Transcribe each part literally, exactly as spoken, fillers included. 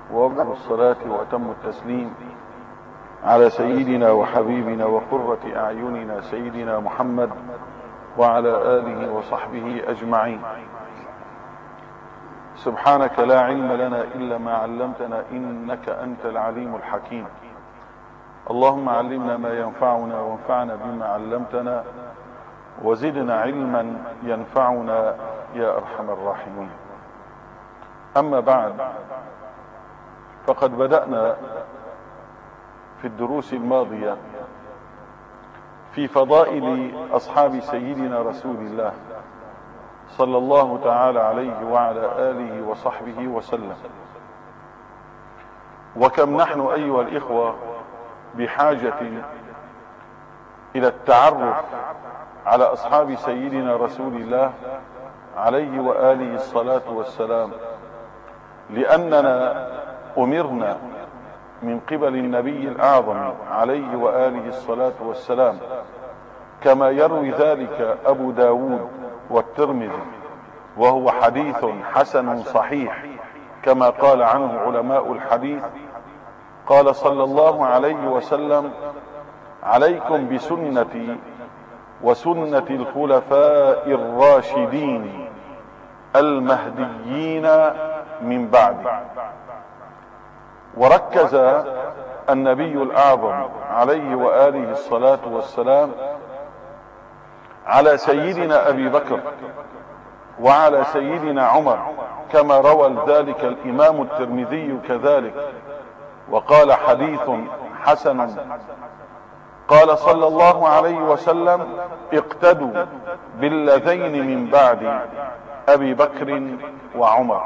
وأفضل الصلاة وأتم التسليم على سيدنا وحبيبنا وقرة أعيننا سيدنا محمد وعلى آله وصحبه أجمعين. سبحانك لا علم لنا إلا ما علمتنا إنك أنت العليم الحكيم. اللهم علمنا ما ينفعنا وانفعنا بما علمتنا وزدنا علما ينفعنا يا أرحم الراحمين. أما بعد، فقد بدأنا في الدروس الماضية في فضائل أصحاب سيدنا رسول الله صلى الله تعالى عليه وعلى آله وصحبه وسلم، وكم نحن أيها الإخوة بحاجة إلى التعرف على أصحاب سيدنا رسول الله عليه وآله الصلاة والسلام، لأننا أمرنا من قبل النبي الأعظم عليه وآله الصلاة والسلام، كما يروي ذلك أبو داود والترمذي، وهو حديث حسن صحيح كما قال عنه علماء الحديث. قال صلى الله عليه وسلم: عليكم بسنتي وسنة الخلفاء الراشدين المهديين من بعدي. وركز النبي الأعظم عليه وآله الصلاة والسلام على سيدنا أبي بكر وعلى سيدنا عمر، كما روى ذلك الإمام الترمذي كذلك، وقال حديث حسن. قال صلى الله عليه وسلم: اقتدوا باللذين من بعد أبي بكر وعمر.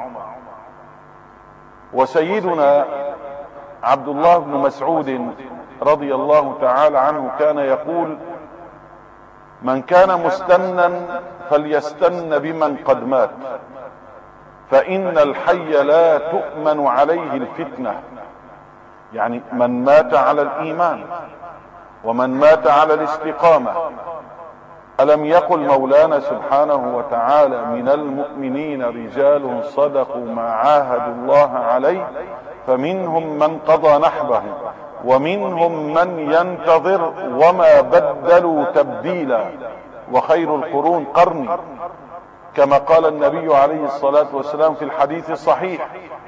وسيدنا عبد الله بن مسعود رضي الله تعالى عنه كان يقول: من كان مستنا فليستن بمن قد مات، فإن الحي لا تؤمن عليه الفتنة. يعني من مات على الإيمان ومن مات على الاستقامة. ألم يقل مولانا سبحانه وتعالى: من المؤمنين رجال صدقوا ما عاهدوا الله عليه فمنهم من قضى نحبه ومنهم من ينتظر وما بدلوا تبديلا وخير القرون قرني، كما قال النبي عليه الصلاة والسلام في الحديث الصحيح.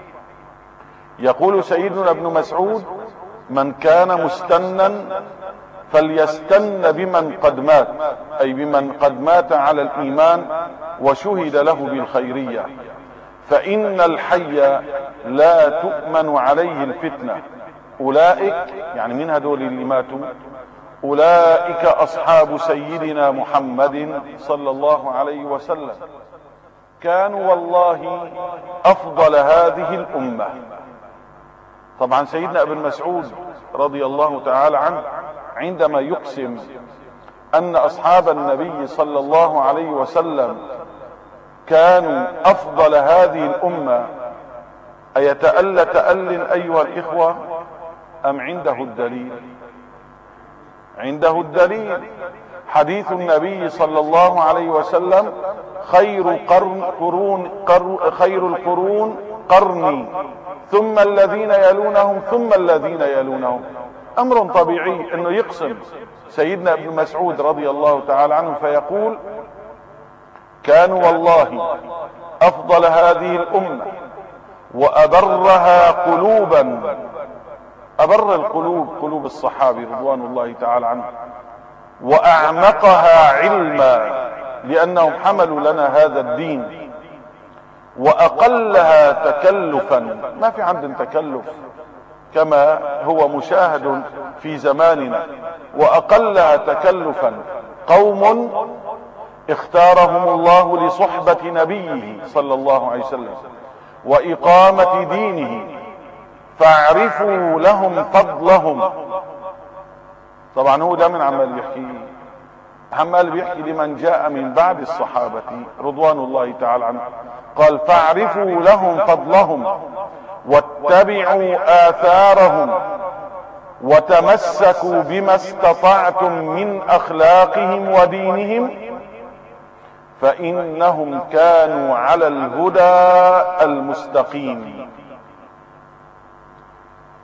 يقول سيدنا ابن مسعود: من كان مستنا فليستن بمن قد مات، أي بمن قد مات على الإيمان وشهد له بالخيرية، فإن الحي لا تؤمن عليه الفتنة. أولئك، يعني من هذول اللي ماتوا، أولئك أصحاب سيدنا محمد صلى الله عليه وسلم، كانوا والله أفضل هذه الأمة. طبعا سيدنا ابن مسعود رضي الله تعالى عنه عندما يقسم أن أصحاب النبي صلى الله عليه وسلم كانوا أفضل هذه الأمة، أيتألى تأل أيها الإخوة أم عنده الدليل؟ عنده الدليل. حديث النبي صلى الله عليه وسلم: خير قرن قرون قر خير القرون قرني ثم الذين يلونهم ثم الذين يلونهم. أمر طبيعي أنه يقسم سيدنا ابن مسعود رضي الله تعالى عنه فيقول: كانوا والله أفضل هذه الأمة وأبرها قلوبا. أبر القلوب قلوب الصحابة رضوان الله تعالى عنهم، وأعمقها علما لأنهم حملوا لنا هذا الدين، وأقلها تكلفا، ما في عندهم تكلف كما هو مشاهد في زماننا، وأقلها تكلفا قوم اختارهم الله لصحبة نبيه صلى الله عليه وسلم وإقامة دينه، فاعرفوا لهم فضلهم. طبعا هو ده من عمال يحكي، عمال بيحكي لمن جاء من بعد الصحابة رضوان الله تعالى عنهم. قال: فاعرفوا لهم فضلهم واتبعوا آثارهم وتمسكوا بما استطعتم من أخلاقهم ودينهم، فإنهم كانوا على الهدى المستقيم.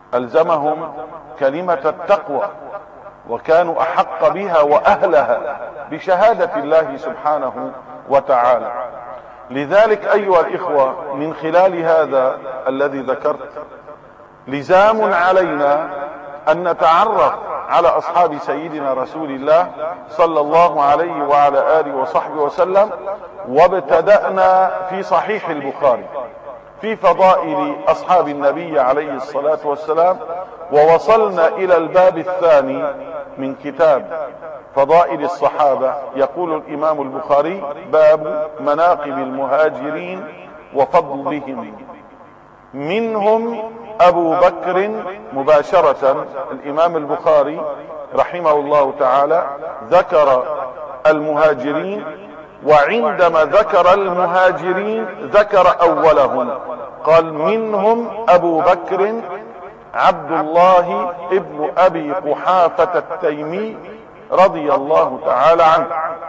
ألزمهم كلمة التقوى، وكانوا أحق بها وأهلها بشهادة الله سبحانه وتعالى. لذلك أيها الإخوة، من خلال هذا الذي ذكرت لزام علينا أن نتعرف على أصحاب سيدنا رسول الله صلى الله عليه وعلى آله وصحبه وسلم. وابتدأنا في صحيح البخاري في فضائل أصحاب النبي عليه الصلاة والسلام، ووصلنا إلى الباب الثاني من كتاب فضائل الصحابة. يقول الإمام البخاري: باب مناقب المهاجرين وفضلهم. منهم أبو بكر. مباشرة الإمام البخاري رحمه الله تعالى ذكر المهاجرين، وعندما ذكر المهاجرين ذكر أولهم، قال: منهم أبو بكر عبد الله ابن أبي قحافة التيمي رضي الله تعالى عنه.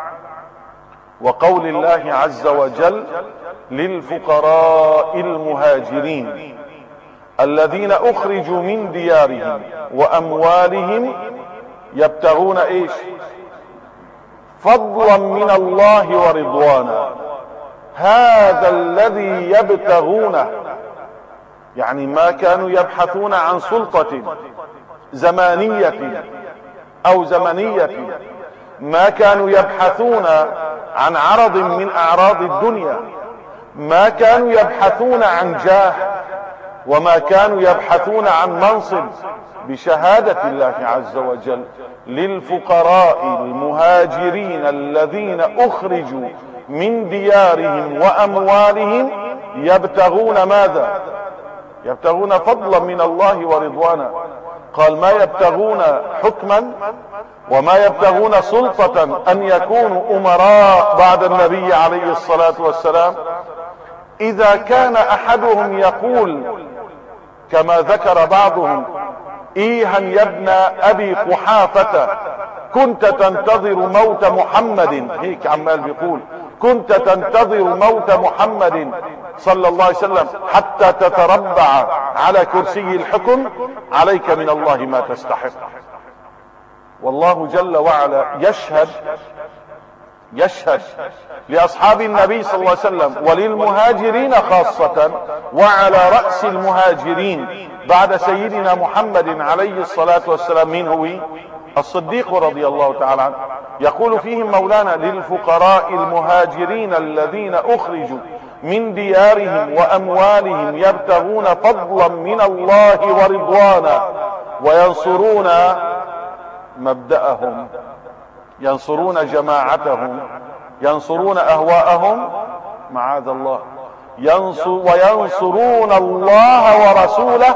وقول الله عز وجل: للفقراء المهاجرين الذين أخرجوا من ديارهم وأموالهم يبتغون إيش؟ فضلا من الله ورضوانا. هذا الذي يبتغونه، يعني ما كانوا يبحثون عن سلطة زمانية أو زمنية، ما كانوا يبحثون عن عرض من أعراض الدنيا، ما كانوا يبحثون عن جاه، وما كانوا يبحثون عن منصب. بشهادة الله عز وجل: للفقراء المهاجرين الذين أخرجوا من ديارهم وأموالهم يبتغون ماذا؟ يبتغون فضلا من الله ورضوانا. قال: ما يبتغون حكما وما يبتغون سلطة أن يكونوا أمراء بعد النبي عليه الصلاة والسلام. إذا كان أحدهم يقول كما ذكر بعضهم: إيها يا ابن أبي قحافة كنت تنتظر موت محمد، هيك عمال بيقول: كنت تنتظر موت محمد صلى الله عليه وسلم حتى تتربع على كرسي الحكم، عليك من الله ما تستحق. والله جل وعلا يشهد يشهد لأصحاب النبي صلى الله عليه وسلم وللمهاجرين خاصة، وعلى رأس المهاجرين بعد سيدنا محمد عليه الصلاة والسلام من هو؟ الصديق رضي الله تعالى عنه. يقول فيهم مولانا: للفقراء المهاجرين الذين أخرجوا من ديارهم وأموالهم يبتغون فضلا من الله ورضوانا وينصرون مبدأهم، ينصرون جماعتهم، ينصرون أهواءهم، معاذ الله، ينصر وينصرون الله ورسوله،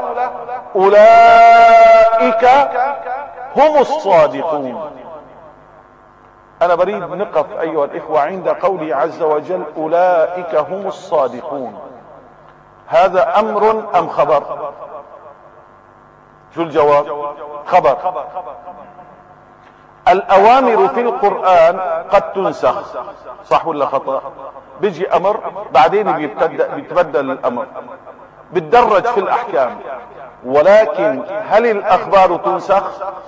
أولئك هم الصادقون. أنا بريد نقف أيها الإخوة عند قوله عز وجل: أولئك هم الصادقون. هذا أمر أم خبر؟ شو الجواب؟ خبر. الأوامر في القرآن قد تنسخ، صح ولا خطأ؟ بيجي أمر بعدين بيتبدل الأمر، بتدرج في الأحكام. ولكن هل الأخبار تنسخ؟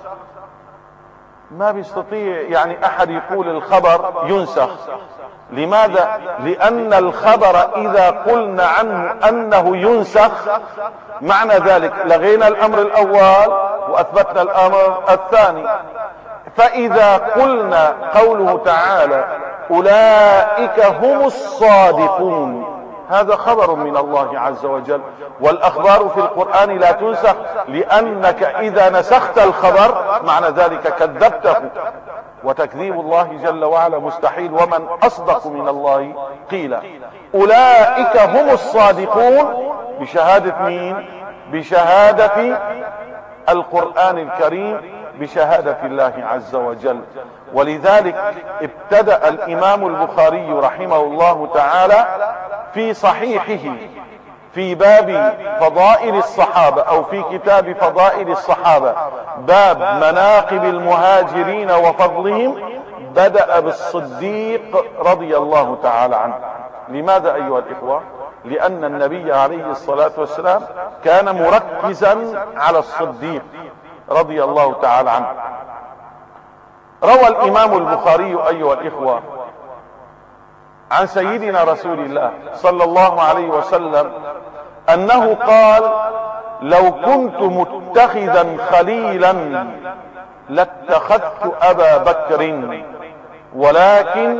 ما بيستطيع يعني أحد يقول الخبر ينسخ. لماذا؟ لأن الخبر إذا قلنا عنه أنه ينسخ معنى ذلك لغينا الأمر الأول وأثبتنا الأمر الثاني. فإذا قلنا قوله تعالى: أولئك هم الصادقون، هذا خبر من الله عز وجل. والأخبار في القرآن لا تنسخ، لأنك إذا نسخت الخبر معنى ذلك كذبته، وتكذيب الله جل وعلا مستحيل. ومن أصدق من الله قيلا. أولئك هم الصادقون بشهادة مين؟ بشهادة القرآن الكريم، بشهادة الله عز وجل. ولذلك ابتدأ الإمام البخاري رحمه الله تعالى في صحيحه في باب فضائل الصحابة، أو في كتاب فضائل الصحابة، باب مناقب المهاجرين وفضلهم، بدأ بالصديق رضي الله تعالى عنه. لماذا أيها الإخوة؟ لأن النبي عليه الصلاة والسلام كان مركزا على الصديق رضي الله تعالى عنه. روى الإمام البخاري أيها الإخوة عن سيدنا رسول الله صلى الله عليه وسلم أنه قال: لو كنت متخذا خليلا لاتخذت أبا بكر، ولكن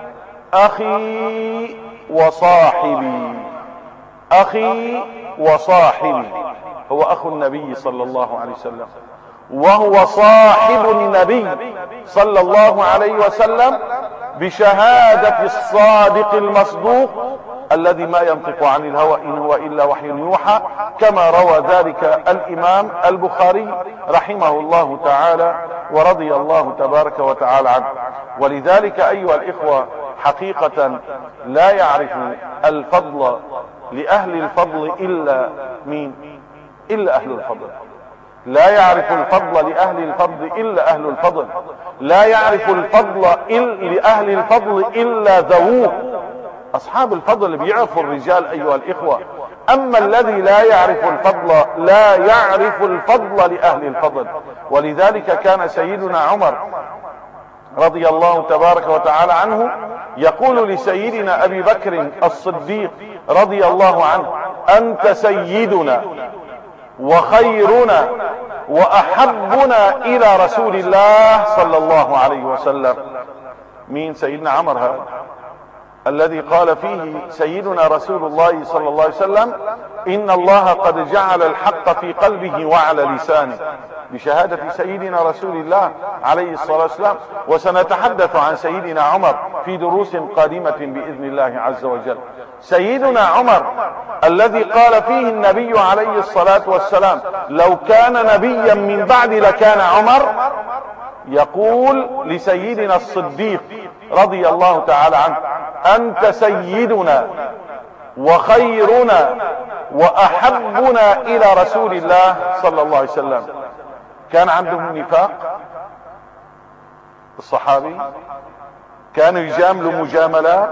أخي وصاحبي. أخي وصاحبي، هو أخو النبي صلى الله عليه وسلم، وهو صاحب النبي صلى الله عليه وسلم بشهادة الصادق المصدوق الذي ما ينطق عن الهوى إن هو إلا وحي يوحى، كما روى ذلك الإمام البخاري رحمه الله تعالى ورضي الله تبارك وتعالى عنه. ولذلك أيها الإخوة حقيقة لا يعرف الفضل لأهل الفضل إلا مين؟ إلا أهل الفضل. لا يعرف الفضل لأهل الفضل إلا أهل الفضل. لا يعرف الفضل لأهل الفضل إلا ذووه. أصحاب الفضل بيعرفوا الرجال أيها الإخوة، أما الذي لا يعرف الفضل لا يعرف الفضل لأهل الفضل. ولذلك كان سيدنا عمر رضي الله تبارك وتعالى عنه يقول لسيدنا أبي بكر الصديق رضي الله عنه: أنت سيدنا وخيرنا وأحبنا إلى رسول الله صلى الله عليه وسلم. مين سيدنا عمر هذا الذي قال فيه سيدنا رسول الله صلى الله عليه وسلم: إن الله قد جعل الحق في قلبه وعلى لسانه، بشهادة سيدنا رسول الله عليه الصلاة والسلام. وسنتحدث عن سيدنا عمر في دروس قادمة بإذن الله عز وجل. سيدنا عمر الذي قال فيه النبي عليه الصلاة والسلام: لو كان نبيا من بعد لكان عمر، يقول لسيدنا الصديق رضي الله تعالى عنه: أنت سيدنا وخيرنا وأحبنا إلى رسول الله صلى الله عليه وسلم. كان عندهم نفاق الصحابي، كانوا يجاملوا مجاملات،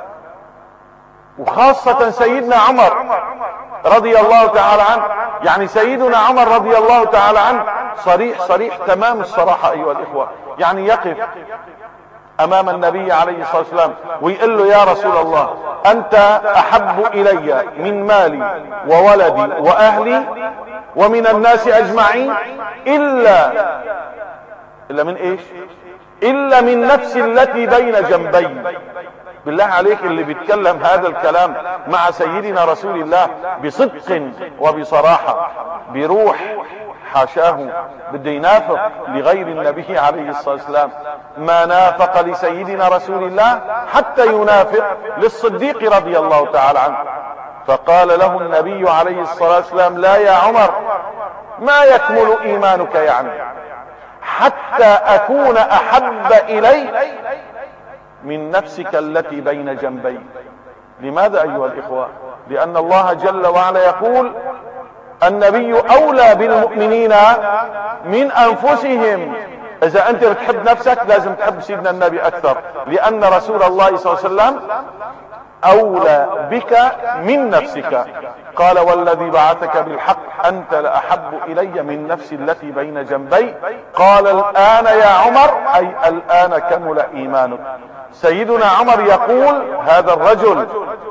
وخاصة سيدنا عمر رضي الله تعالى عنه. يعني سيدنا عمر رضي الله تعالى عنه صريح صريح تمام الصراحة أيها الإخوة. يعني يقف أمام النبي عليه الصلاة والسلام ويقول له: يا رسول الله، أنت أحب إلي من مالي وولدي وأهلي ومن الناس أجمعين إلا إلا من إيش؟ إلا من نفسي التي بين جنبي. بالله عليك اللي بيتكلم هذا الكلام مع سيدنا رسول الله بصدق وبصراحة، بروح حاشاه بده ينافق لغير النبي عليه الصلاة والسلام، ما نافق لسيدنا رسول الله حتى ينافق للصديق رضي الله تعالى عنه. فقال له النبي عليه الصلاة والسلام: لا يا عمر، ما يكمل إيمانك يعني حتى أكون أحب إليك من نفسك التي بين جنبي. لماذا أيها الإخوة؟ لأن الله جل وعلا يقول: النبي أولى بالمؤمنين من أنفسهم. إذا أنت بتحب نفسك لازم تحب سيدنا النبي أكثر، لأن رسول الله صلى الله عليه وسلم أولى بك من نفسك. قال: والذي بعثك بالحق أنت لأحب إلي من نفسي التي بين جنبي. قال: الآن يا عمر، أي الآن كمل إيمانك. سيدنا عمر يقول: هذا الرجل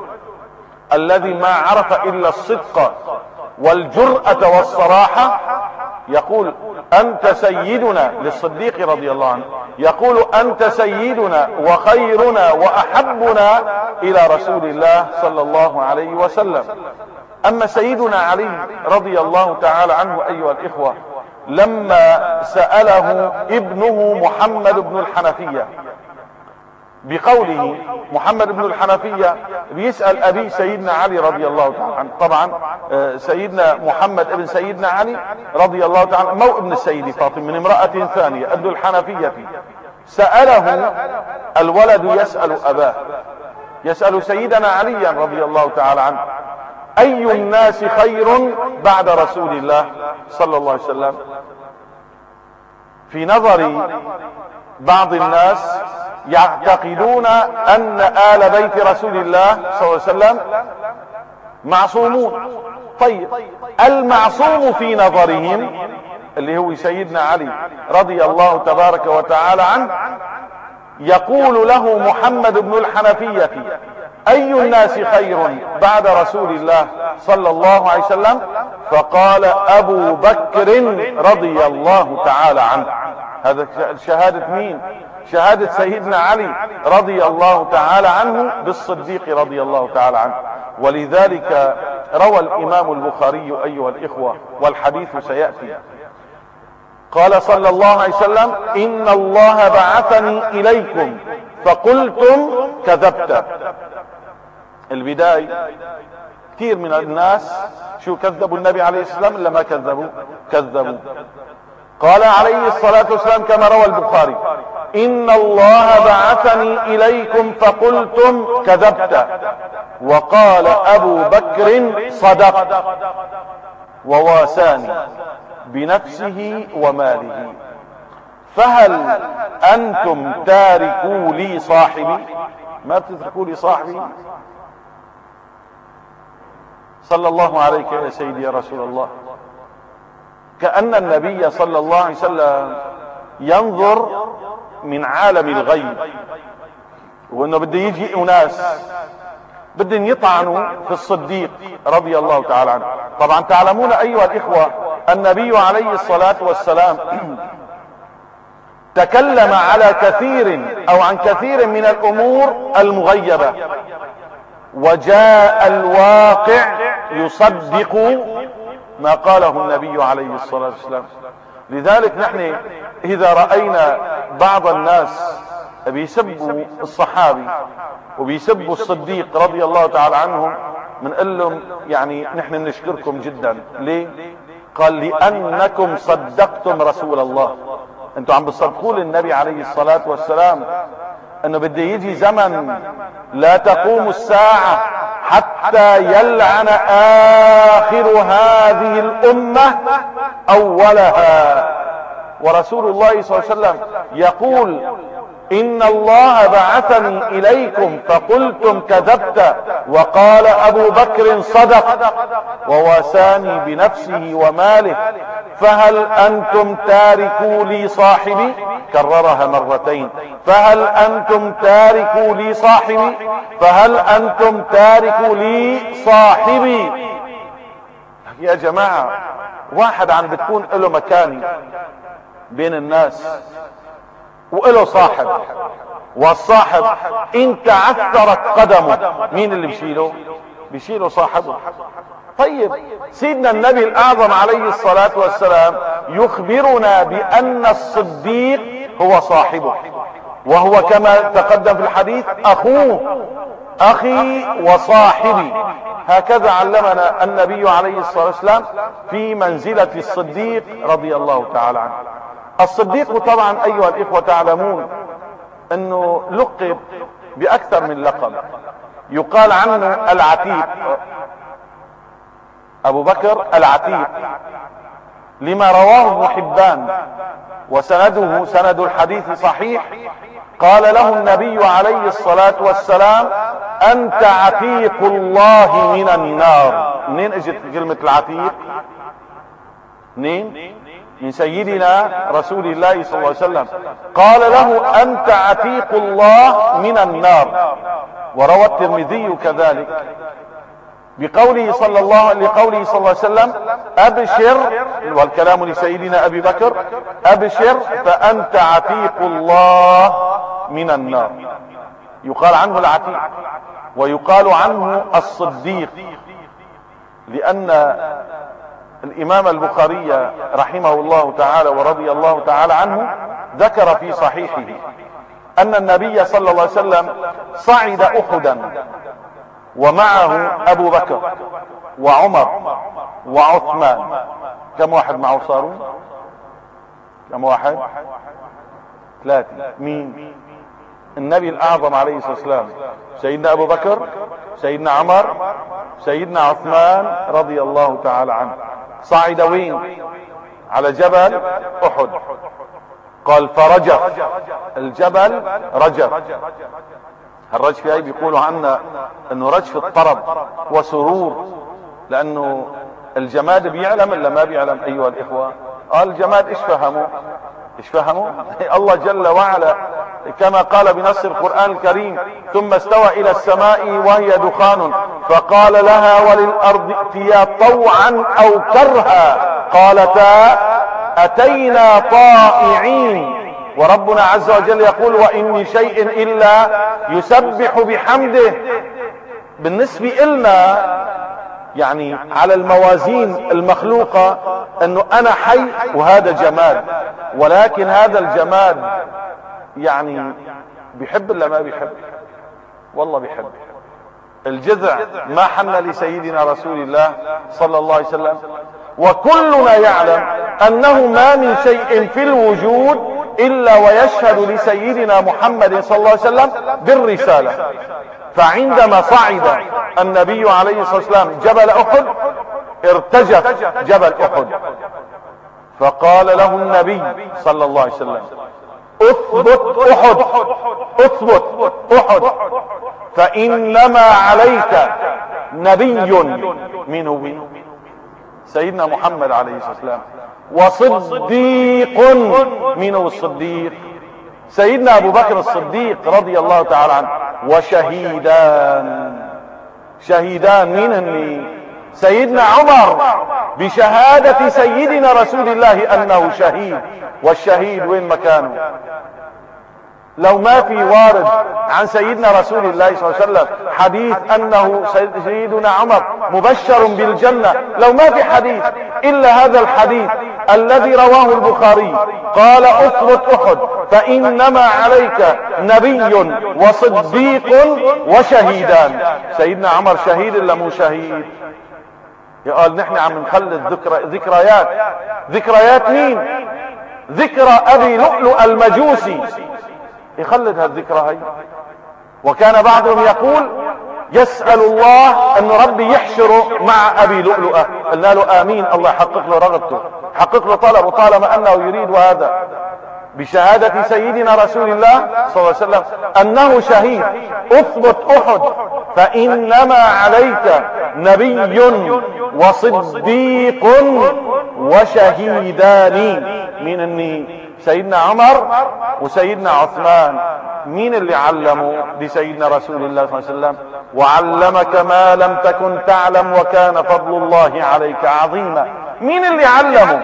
الذي ما عرف إلا الصدق والجرأة والصراحة يقول: أنت سيدنا، للصديق رضي الله عنه، يقول: أنت سيدنا وخيرنا وأحبنا إلى رسول الله صلى الله عليه وسلم. أما سيدنا علي رضي الله تعالى عنه أيها الإخوة، لما سأله ابنه محمد بن الحنفية بقوله، محمد بن الحنفية بيسأل أبي سيدنا علي رضي الله تعالى عنه. طبعا سيدنا محمد ابن سيدنا علي رضي الله تعالى مو ابن السيدة فاطمة، من امرأة ثانية، ابن الحنفية. سأله الولد يسأل أباه، يسأل سيدنا عليا رضي الله تعالى عنه: أي الناس خير بعد رسول الله صلى الله عليه وسلم؟ في نظر بعض الناس يعتقدون أن آل بيت رسول الله صلى الله عليه وسلم معصومون. طيب المعصوم في نظرهم اللي هو سيدنا علي رضي الله تبارك وتعالى عنه، يقول له محمد بن الحنفية: أي الناس خير بعد رسول الله صلى الله عليه وسلم؟ فقال: أبو بكر رضي الله تعالى عنه. هذا شهادة مين؟ شهادة سيدنا علي رضي الله تعالى عنه بالصديق رضي الله تعالى عنه. ولذلك روى الإمام البخاري أيها الإخوة، والحديث سيأتي، قال صلى الله عليه وسلم: إن الله بعثني إليكم فقلتم كذبت. البداية كثير من الناس شو كذبوا النبي عليه السلام إلا ما كذبوا كذبوا قال عليه الصلاة والسلام كما روى البخاري: إن الله بعثني إليكم فقلتم كذبت. وقال أبو بكر: صدق، وواساني بنفسه وماله، فهل أنتم تاركوا لي صاحبي؟ ما بتتركوا لي صاحبي؟ صلى الله عليك يا سيدي يا رسول الله. كأن النبي صلى الله عليه وسلم ينظر من عالم الغيب، وانه بده يجي اناس بدهم يطعنوا في الصديق رضي الله تعالى عنه. طبعا تعلمون ايها الاخوة النبي عليه الصلاة والسلام تكلم على كثير او عن كثير من الامور المغيبة، وجاء الواقع يصدق ما قاله النبي عليه الصلاة والسلام. لذلك نحن اذا رأينا بعض الناس بيسبوا الصحابي وبيسبوا الصديق رضي الله تعالى عنهم، بنقول لهم يعني نحن نشكركم جدا. ليه؟ قال: لأنكم صدقتم رسول الله. انتم عم بتصدقوا للنبي عليه الصلاة والسلام انه بده يجي زمن لا تقوم الساعة حتى يلعن آخر هذه الأمة أولها. ورسول الله صلى الله عليه وسلم يقول: إن الله بعثني إليكم فقلتم كذبت. وقال أبو بكر: صدق، وواساني بنفسه وماله، فهل أنتم تاركوا لي صاحبي؟ كررها مرتين: فهل أنتم تاركوا لي صاحبي؟ فهل أنتم تاركوا لي صاحبي؟ يا جماعة، واحد عم بتكون له مكاني بين الناس وله صاحب، والصاحب ان تعثرت قدمه مين اللي بيشيله؟ بيشيله صاحبه. طيب سيدنا النبي الاعظم عليه الصلاة والسلام يخبرنا بان الصديق هو صاحبه، وهو كما تقدم في الحديث اخوه، اخي وصاحبي. هكذا علمنا النبي عليه الصلاة والسلام في منزلة الصديق رضي الله تعالى عنه. الصديق طبعا ايها الاخوة تعلمون انه لقب باكثر من لقب. يقال عنه العتيق، ابو بكر العتيق، لما رواه ابن حبان وسنده سند الحديث صحيح. قال له النبي عليه الصلاة والسلام: انت عتيق الله من النار. منين اجت كلمة العتيق؟ منين؟ من سيدنا رسول الله صلى الله عليه وسلم. قال له: انت عتيق الله من النار. وروى الترمذي كذلك بقوله صلى الله لقوله صلى الله عليه وسلم: ابشر، والكلام لسيدنا ابي بكر: ابشر فانت عتيق الله من النار. يقال عنه العتيق ويقال عنه الصديق، لان الامام البخاري رحمه الله تعالى ورضي الله تعالى عنه ذكر في صحيحه ان النبي صلى الله عليه وسلم صعد احدا ومعه ابو بكر وعمر وعثمان. كم واحد معه صاروا؟ كم واحد؟ ثلاثة. مين؟ النبي الاعظم عليه الصلاة والسلام، سيدنا ابو بكر، سيدنا عمر، سيدنا عثمان رضي الله تعالى عنه. صعد وين؟ على جبل احد. قال: فرجف الجبل، رجف. الرجف هاي بيقولوا عنها انه رجف الطرب وسرور، لانه الجماد بيعلم الا ما بيعلم ايها الاخوة. قال الجماد ايش فهموا ايش فهموا الله جل وعلا كما قال بنص القرآن الكريم: ثم استوى الى السماء وهي دخان فقال لها وللارض ائتيا طوعا او كرها قالتا اتينا طائعين. وربنا عز وجل يقول: وإن من شيء إلا يسبح بحمده. بالنسبة إلنا يعني على الموازين المخلوقة أنه أنا حي وهذا جماد، ولكن هذا الجماد يعني بيحب ولا ما بيحب؟ والله بيحب. الجذع ما حن لسيدنا رسول الله صلى الله عليه وسلم، وكلنا يعلم أنه ما من شيء في الوجود إلا ويشهد لسيدنا محمد صلى الله عليه وسلم بالرسالة. فعندما صعد النبي عليه الصلاة والسلام جبل أحد ارتجف جبل أحد، فقال له النبي صلى الله عليه وسلم: اثبت أحد اثبت أحد فإنما عليك نبي منه سيدنا محمد عليه الصلاة والسلام، وصديق منه الصديق سيدنا أبو بكر الصديق رضي الله تعالى عنه، وشهيدان. شهيدان مين هني؟ سيدنا عمر بشهادة سيدنا رسول الله أنه شهيد. والشهيد وين مكانه؟ لو ما في وارد عن سيدنا رسول الله صلى الله عليه وسلم حديث أنه سيدنا عمر مبشر بالجنة، لو ما في حديث إلا هذا الحديث الذي رواه البخاري قال: اثبت أحد فإنما عليك نبي وصديق وشهيدان. سيدنا عمر شهيد إلا مو شهيد؟ قال نحن عم نخلد ذكرى ذكريات ذكريات مين؟ ذكرى أبي لؤلؤ المجوسي، يخلد هالذكرى هاي. وكان بعضهم يقول: يسأل الله أن ربي يحشره مع أبي لؤلؤة. قلنا له آمين، الله يحقق له رغبته، يحقق له طلبه طالما أنه يريد هذا. بشهادة سيدنا رسول الله صلى الله عليه وسلم أنه شهيد. اثبت أحد فإنما عليك نبي وصديق وشهيدان. من الني؟ سيدنا عمر وسيدنا عثمان. مين اللي علموا لسيدنا رسول الله صلى الله عليه وسلم؟ وعلمك ما لم تكن تعلم وكان فضل الله عليك عظيما. مين اللي علموا؟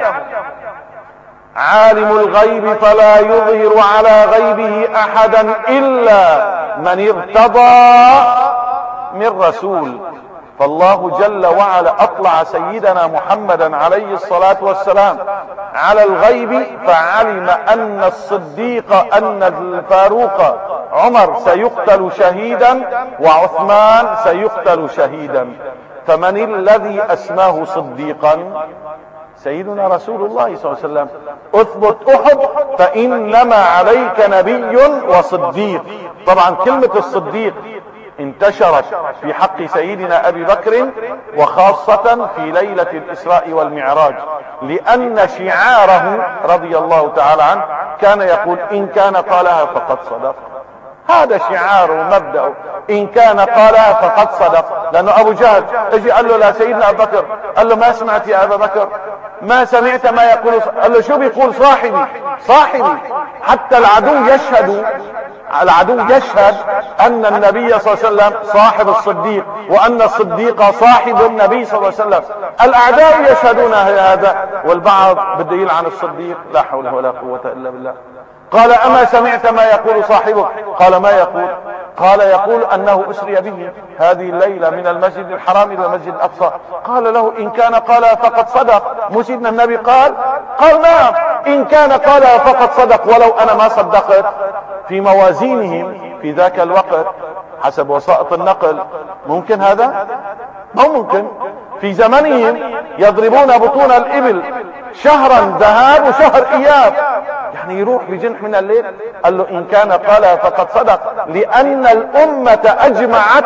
عالم الغيب فلا يظهر على غيبه احدا الا من ارتضى من رسول. فالله جل وعلا اطلع سيدنا محمدا عليه الصلاة والسلام على الغيب، فعلم ان الصديق ان الفاروق عمر سيقتل شهيدا وعثمان سيقتل شهيدا. فمن الذي اسماه صديقا؟ سيدنا رسول الله صلى الله عليه وسلم. اثبت احد فانما عليك نبي وصديق. طبعا كلمة الصديق انتشرت في حق سيدنا ابي بكر وخاصة في ليلة الاسراء والمعراج، لان شعاره رضي الله تعالى عنه كان يقول: ان كان قالها فقد صدق. هذا شعاره ومبدأه، ان كان قالها فقد صدق. لانه ابو جهل اجي قال له: لا سيدنا ابو بكر، قال له: ما سمعت يا ابا بكر؟ ما سمعت ما يقول؟ قال له: شو بيقول؟ صاحبي صاحبي. حتى العدو يشهد العدو يشهد ان النبي صلى الله عليه وسلم صاحب الصديق، وان الصديق صاحب النبي صلى الله عليه وسلم. الاعداء يشهدون هذا، والبعض بده يلعن الصديق. لا حول ولا قوة الا بالله. قال: اما سمعت ما يقول صاحبك؟ قال: ما يقول؟ قال: يقول انه اسري به هذه الليلة من المسجد الحرام الى المسجد الاقصى. قال له: ان كان قالها فقد صدق. مو سيدنا النبي قال؟ قال: نعم، ان كان قالها فقد صدق. ولو انا ما صدقت. في موازينهم في ذاك الوقت حسب وسائط النقل ممكن هذا؟ مو ممكن. في زمنهم يضربون بطون الابل شهرا ذهاب وشهر اياب، يعني يروح بجنح من الليل. قال له: ان كان قالها فقد صدق، لان الامة اجمعت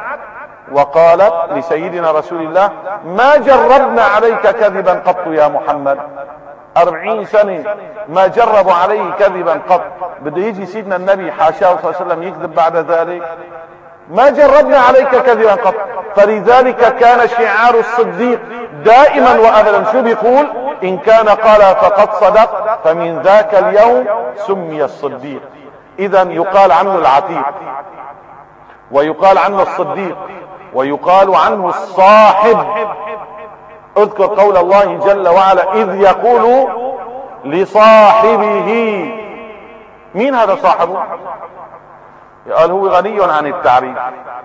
وقالت لسيدنا رسول الله: ما جربنا عليك كذبا قط يا محمد. أربعين سنة ما جربوا عليه كذبا قط، بده يجي سيدنا النبي حاشاه صلى الله عليه وسلم يكذب بعد ذلك؟ ما جربنا عليك كذبا قط. فلذلك كان شعار الصديق دائما وابدا شو بيقول؟ ان كان قال فقد صدق، فمن ذاك اليوم سمي الصديق. اذا يقال عنه العتيق، ويقال عنه الصديق، ويقال عنه الصاحب. اذكر قول الله جل وعلا اذ يقول لصاحبه. مين هذا صاحبه؟ قال هو غني عن التعريف.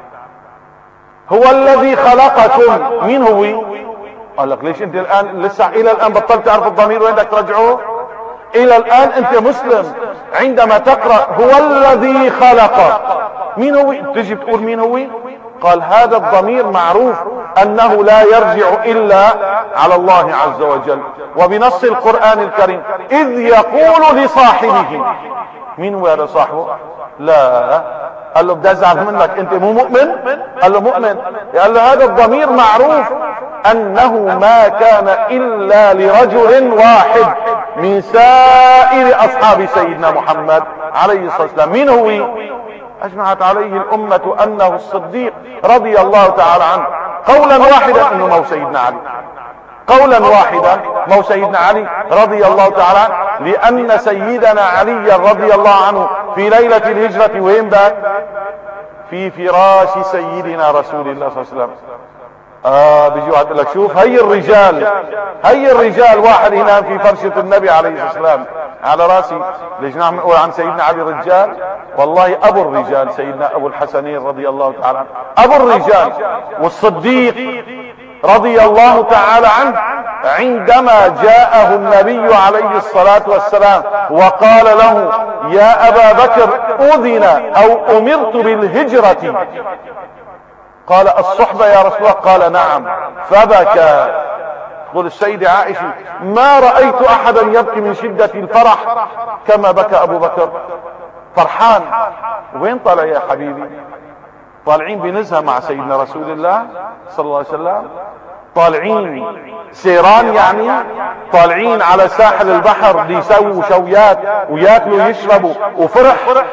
هو الذي خلقكم. مين هو؟ قال لك ليش انت الان لسه الى الان بطلت تعرف الضمير وين بدك ترجعه؟ الى الان انت مسلم عندما تقرأ هو الذي خلق. مين هو؟ تجي بتقول مين هو؟ قال هذا الضمير معروف انه لا يرجع الا على الله عز وجل، وبنص القرآن الكريم اذ يقول لصاحبه. مين هو هذا صاحبه؟ لا. قال له بدي ازعل منك، انت مو مؤمن؟ قال له مؤمن. قال له هذا الضمير معروف انه ما كان الا لرجل واحد من سائر اصحاب سيدنا محمد عليه الصلاة والسلام. مين هو؟ اجمعت عليه الامة انه الصديق رضي الله تعالى عنه. قولا واحدا انه مو سيدنا علي، قولا واحدا مو سيدنا علي رضي الله تعالى عنه، لان سيدنا علي رضي الله عنه في ليلة الهجرة وين بات؟ في فراش سيدنا رسول الله صلى الله عليه وسلم. اه بيجي واحد يقول لك شوف هي الرجال، هي الرجال واحد ينام في فرشة النبي عليه الصلاة والسلام. على راسي. ليش نحن نقول عن سيدنا علي رجال؟ والله ابو الرجال سيدنا ابو الحسنين رضي الله تعالى عنه، ابو الرجال. والصديق رضي الله تعالى عنه عندما جاءه النبي عليه الصلاة والسلام وقال له يا ابا بكر اذن او امرت بالهجرة، قال الصحبة يا رسول الله؟ قال نعم. فبكى. تقول السيدة عائشة ما رأيت احدا يبكي من شدة الفرح كما بكى ابو بكر، فرحان. وين طالع يا حبيبي؟ طالعين بنزهة مع سيدنا رسول الله صلى الله عليه وسلم، طالعين سيران، يعني طالعين على ساحل البحر ليسووا شويات وياكلوا ويشربوا وفرح.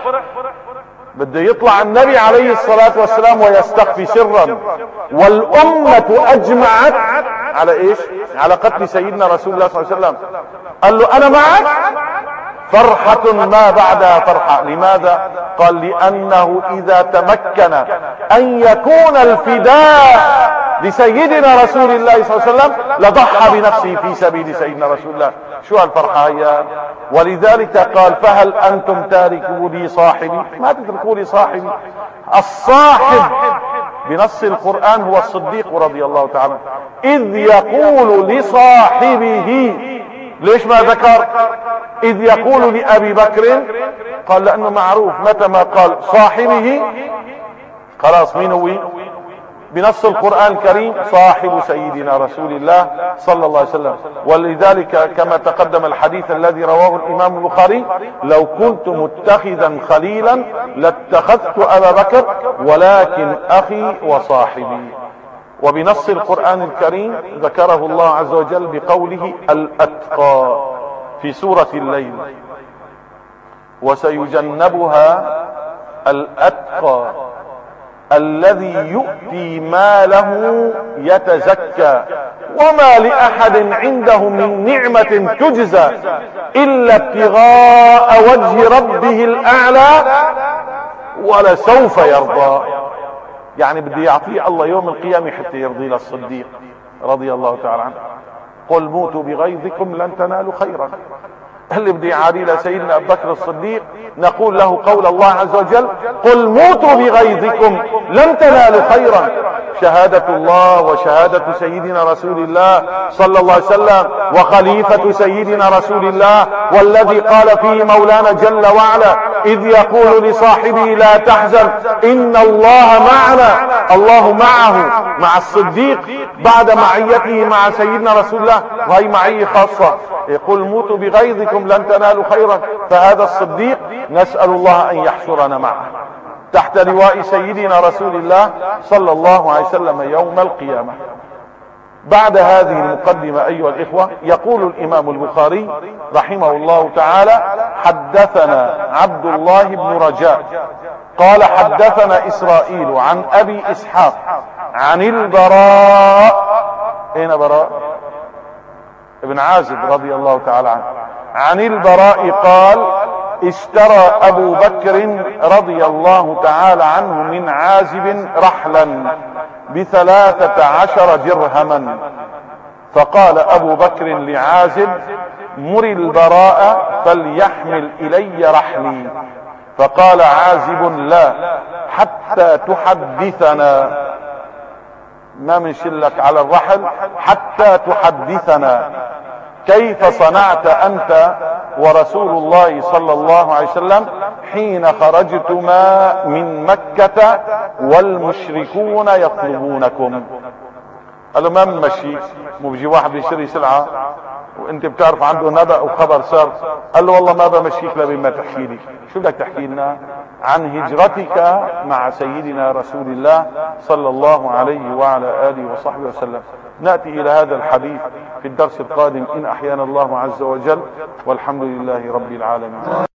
بده يطلع النبي عليه الصلاة والسلام ويستخفي سرا، والأمة أجمعت على إيش؟ على قتل سيدنا رسول الله صلى الله عليه وسلم. قال له أنا معك. فرحة ما بعدها فرحة. لماذا؟ قال لأنه إذا تمكن أن يكون الفداء لسيدنا رسول الله صلى الله عليه وسلم لضحى بنفسه في سبيل سيدنا رسول الله. شو هالفرحة هي؟ ولذلك قال فهل أنتم تاركوا لي صاحبي؟ ما تتركوا لي صاحبي. الصاحب بنص القرآن هو الصديق رضي الله تعالى. إذ يقول لصاحبه. ليش ما ذكر إذ يقول لأبي بكر؟ قال لأنه معروف متى ما قال صاحبه خلاص مين هو؟ بنص القرآن الكريم صاحب سيدنا رسول الله صلى الله عليه وسلم. ولذلك كما تقدم الحديث الذي رواه الإمام البخاري لو كنت متخذا خليلا لاتخذت أبا بكر ولكن أخي وصاحبي. وبنص القرآن الكريم ذكره الله عز وجل بقوله الأتقى في سورة الليل، وسيجنبها الأتقى الذي يؤتي ماله يتزكى وما لأحد عنده من نعمة تجزى إلا ابتغاء وجه ربه الأعلى ولسوف يرضى. يعني بده يعطيه الله يوم القيامة حتى يرضي للصديق رضي الله تعالى عنه. قل موتوا بغيظكم لن تنالوا خيرا. اللي بده يعادي لسيدنا ابو بكر الصديق نقول له قول الله عز وجل قل موتوا بغيظكم لن تنالوا خيرا. شهادة الله وشهادة سيدنا رسول الله صلى الله عليه وسلم وخليفة سيدنا رسول الله، والذي قال فيه مولانا جل وعلا إذ يقول لصاحبه لا تحزن إن الله معنا. الله معه مع الصديق بعد معيته مع سيدنا رسول الله، وهي معية خاصة. يقول موتوا بغيظكم لن تنالوا خيرا. فهذا الصديق نسأل الله أن يحشرنا معه تحت لواء سيدنا رسول الله صلى الله عليه وسلم يوم القيامة. بعد هذه المقدمة أيها الإخوة، يقول الإمام البخاري رحمه الله تعالى: حدثنا عبد الله بن رجاء قال حدثنا إسرائيل عن أبي إسحاق عن البراء، أين براء؟ ابن عازب رضي الله تعالى عنه، عن البراء قال: اشترى أبو بكر رضي الله تعالى عنه من عازب رحلا بثلاثة عشر درهما، فقال أبو بكر لعازب: مر البراء فليحمل إلي رحلي، فقال عازب: لا حتى تحدثنا، ما منشلك على الرحل حتى تحدثنا كيف صنعت أنت ورسول الله صلى الله عليه وسلم حين خرجتما من مكة والمشركون يطلبونكم. قال له: ما بنمشي، مو بيجي واحد بيشتري سلعة وانت بتعرف عنده نبأ وخبر سر، قال له: والله ما بمشيك لبين ما تحكي لي. شو بدك تحكي لنا؟ عن هجرتك مع سيدنا رسول الله صلى الله عليه وعلى آله وصحبه وسلم. نأتي إلى هذا الحديث في الدرس القادم إن أحيانا الله عز وجل، والحمد لله رب العالمين.